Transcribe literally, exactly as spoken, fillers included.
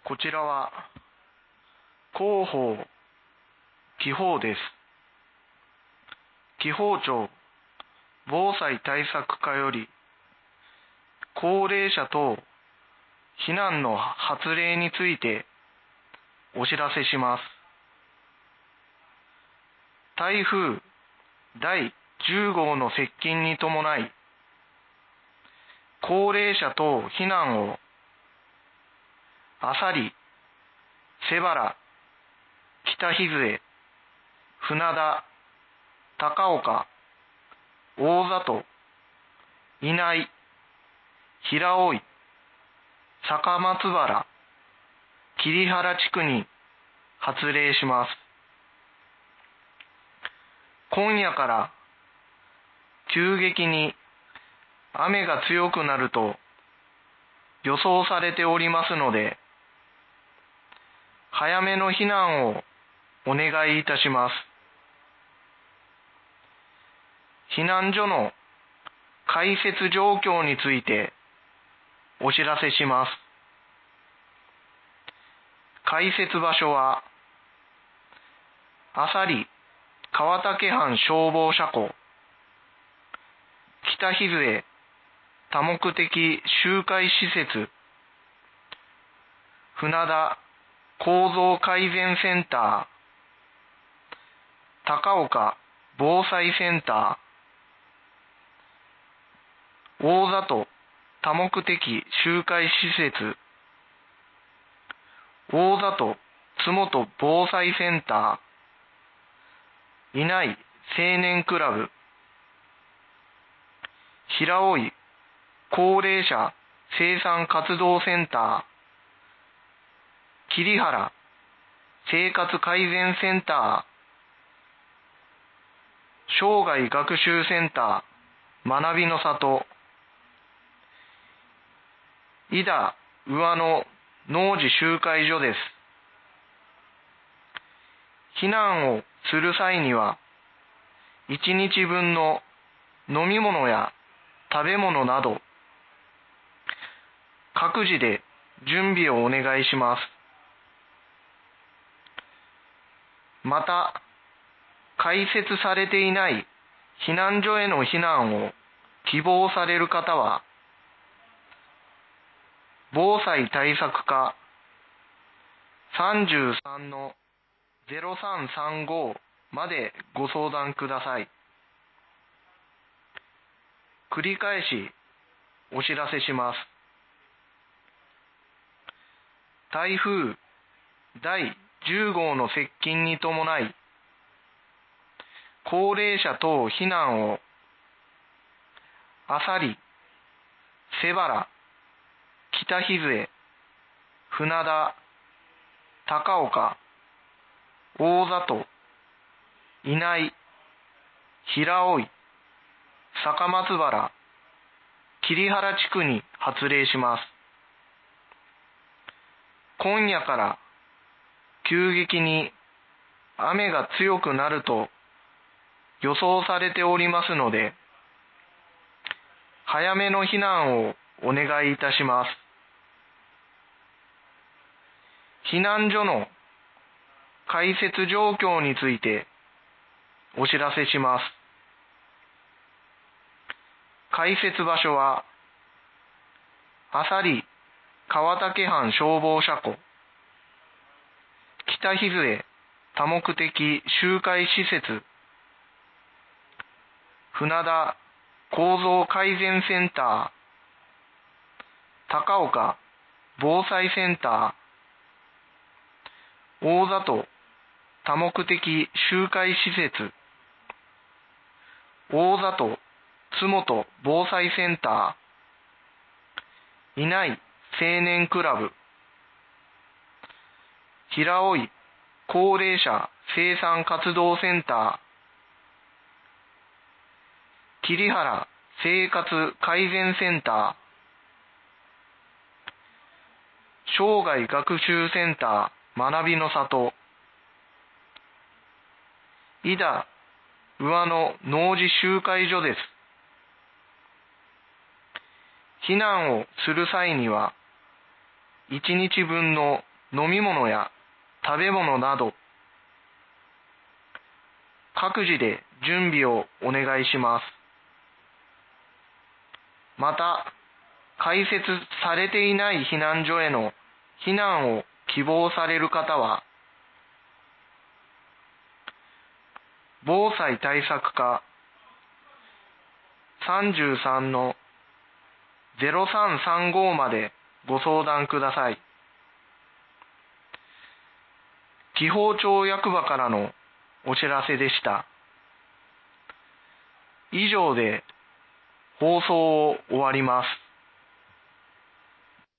こちらは広報紀報です。紀報庁防災対策課より高齢者等避難の発令についてお知らせします。台風だいじゅう号の接近に伴い、高齢者等避難を朝里、瀬原、北日杖、船田、高岡、大里、稲井、平生井、坂松原、桐原地区に発令します。今夜から急激に雨が強くなると予想されておりますので、早めの避難をお願いいたします。避難所の開設状況についてお知らせします。開設場所は朝里川竹藩消防車庫、北日杖多目的集会施設、船田構造改善センター、高岡防災センター、大里多目的集会施設、大里津本防災センター、稲井青年クラブ、平生井高齢者生産活動センター、桐原生活改善センター、生涯学習センター学びの里、井田上野農事集会所です。避難をする際には、いちにちぶんの飲み物や食べ物など、各自で準備をお願いします。また、開設されていない避難所への避難を希望される方は、防災対策課 さんじゅうさんのゼロさんさんご までご相談ください。繰り返しお知らせします。台風だいじゅう号の接近に伴い、高齢者等避難を朝里、瀬原、北日杖、船田、高岡、大里、稲井、平生井、坂松原、桐原地区に発令します。今夜から急激に雨が強くなると予想されておりますので、早めの避難をお願いいたします。避難所の開設状況についてお知らせします。開設場所は朝里川竹藩消防車庫、北日杖多目的集会施設、船田構造改善センター、高岡防災センター、大里多目的集会施設、大里津本防災センター、稲井青年クラブ、平生井高齢者生産活動センター、桐原生活改善センター、生涯学習センター学びの里、井田上野農事集会所です。避難をする際には、いちにちぶんの飲み物や食べ物など、各自で準備をお願いします。また、開設されていない避難所への避難を希望される方は、防災対策課さんじゅうさんのゼロさんさんごまでご相談ください。紀宝町役場からのお知らせでした。以上で放送を終わります。